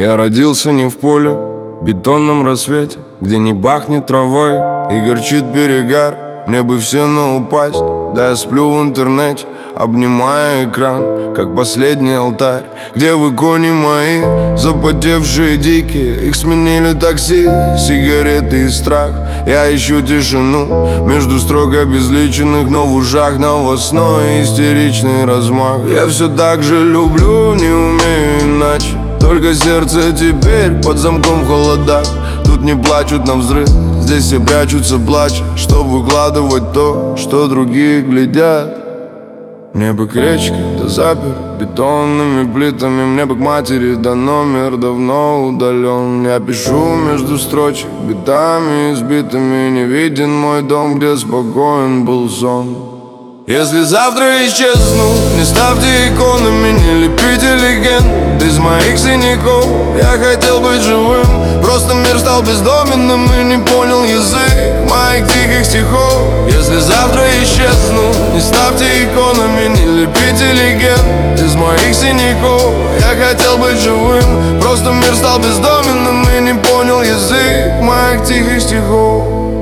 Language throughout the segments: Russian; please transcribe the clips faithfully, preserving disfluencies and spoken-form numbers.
Я родился не в поле, в бетонном рассвете, где не пахнет травой и горчит перегар. Мне бы все на упасть, да я сплю в интернете, обнимая экран, как последний алтарь. Где вы, кони мои, запотевшие дикие? Их сменили такси, сигареты и страх. Я ищу тишину между строк обезличенных, но в ушах новостной истеричный размах. Я все так же люблю, не умею иначе, только сердце теперь под замком в холодах. Тут не плачут на взрыв, здесь все прячутся плача, чтобы выкладывать то, что другие глядят. Мне бы к речке, да запер бетонными плитами. Мне бы к матери, да номер давно удален. Я пишу между строчек битами избитыми. Не виден мой дом, где спокоен был сон. Если завтра исчезну, не ставьте иконами, не лепите легенд из моих синяков. Я хотел быть живым, просто мир стал бездоменным и не понял язык моих тихих стихов. Если завтра исчезну, не ставьте иконами, не лепите легенд из моих синяков. Я хотел быть живым, просто мир стал бездоменным и не понял язык моих тихих стихов.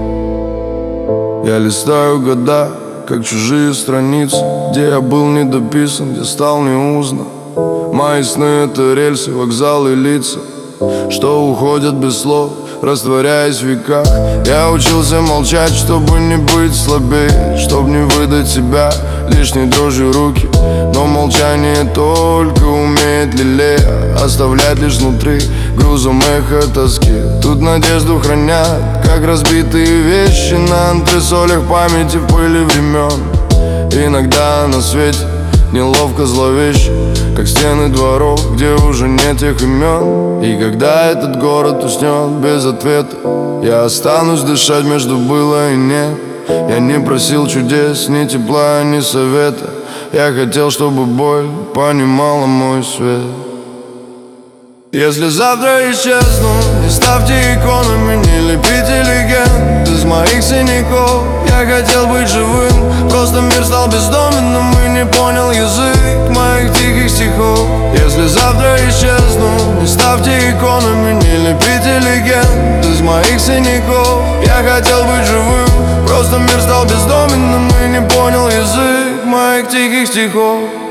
Я листаю года, как чужие страницы, где я был недописан, где стал неузнан. Мои сны — это рельсы, вокзалы и лица, что уходят без слов, растворяясь в веках. Я учился молчать, чтобы не быть слабее, чтобы не выдать себя лишней дрожью руки. Но молчание только умеет лелея оставлять лишь внутри грузом эхо тоски. Тут надежду хранят, как разбитые вещи на антресолях памяти в пыли времен. Иногда на свете неловко зловеще, как стены дворов, где уже нет тех имен. И когда этот город уснет без ответа, я останусь дышать между было и нет. Я не просил чудес, ни тепла, ни совета. Я хотел, чтобы боль понимала мой свет. Если завтра исчезну, не ставьте иконами, не лепите легенд из моих синяков. Я хотел быть живым, просто мир стал бездоменным и не понял язык моих тихих стихов. Если завтра исчезну, не ставьте иконами, не лепите легенд из моих синяков. Я хотел быть живым, просто мир стал бездоменным и не понял язык моих тихих стихов.